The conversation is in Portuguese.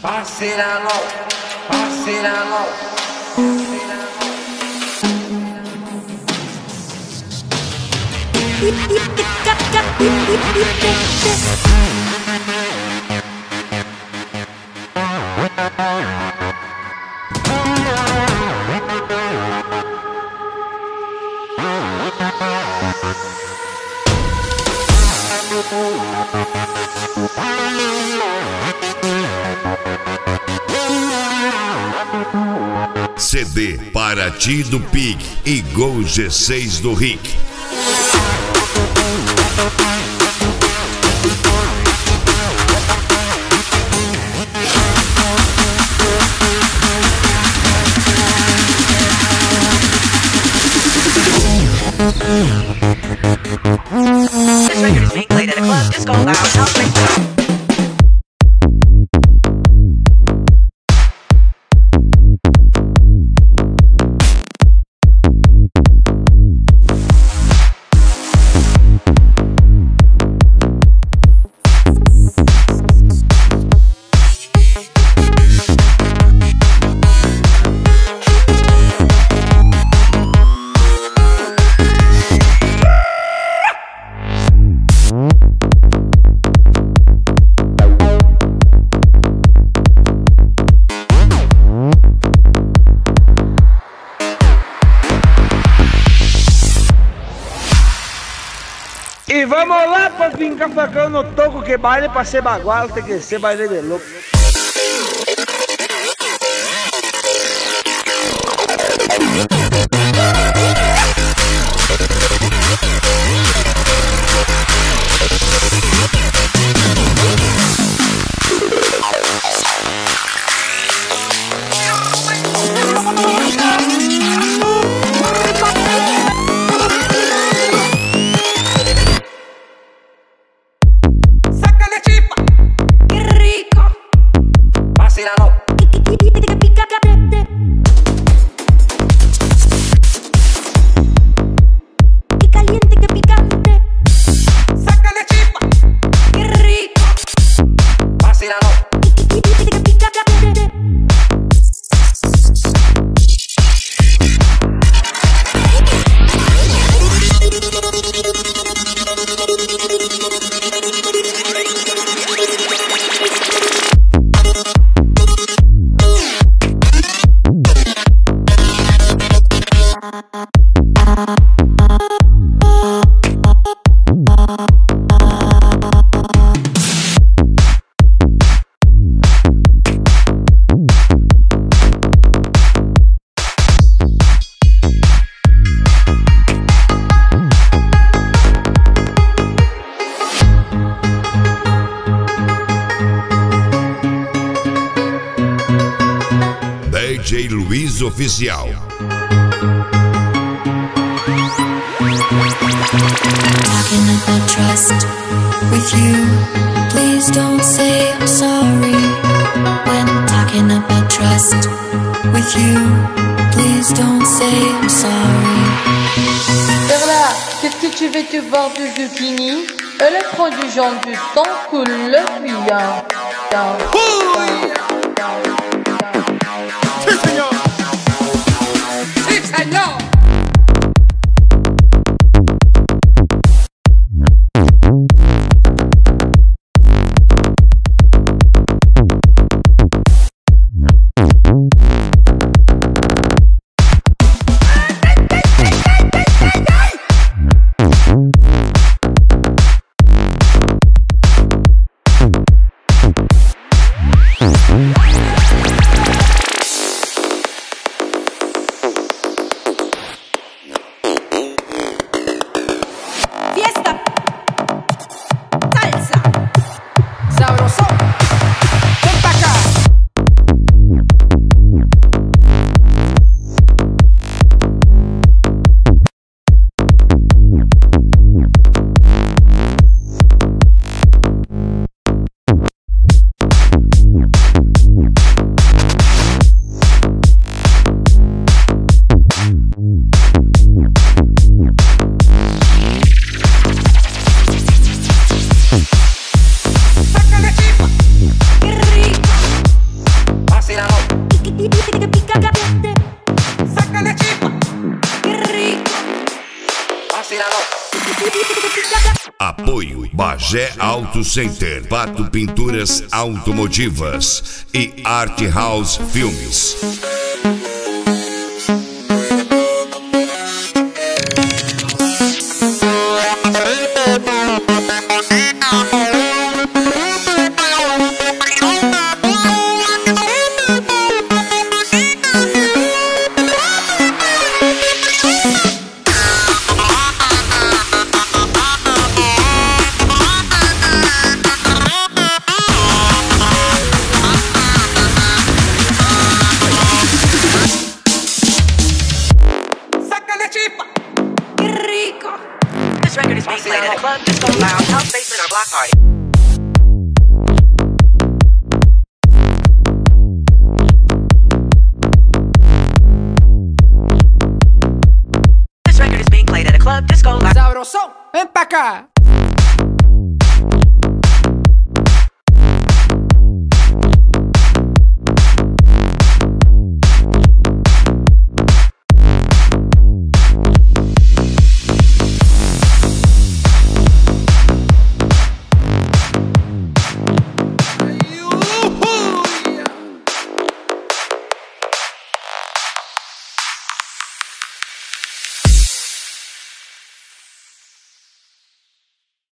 Vacilalo, vacilalo. CD Paraty do Pig e Gol G6 do Rick. This record is being played at a club, disco lounge, house mix. E vamos lá pra fincar facão no toco, que baile pra ser bagual tem que ser baile de louco. DJ Luiz Oficial. Talking about trust with you. Please don't say I'm sorry. When I'm talking about trust with you, please don't say I'm sorry. Perla, qu'est-ce que tu veux te voir du zucchini? Elle prend du genre du sang coule le bouillon. Sí, señor. Sí, señor. Apoio Bagé Auto Center, Pato Pinturas Automotivas e Art House Filmes. This record is being played at a club, disco lounge, house basement, or block party. This record is being played at a club, disco lounge. Sabrosão, vem pra cá.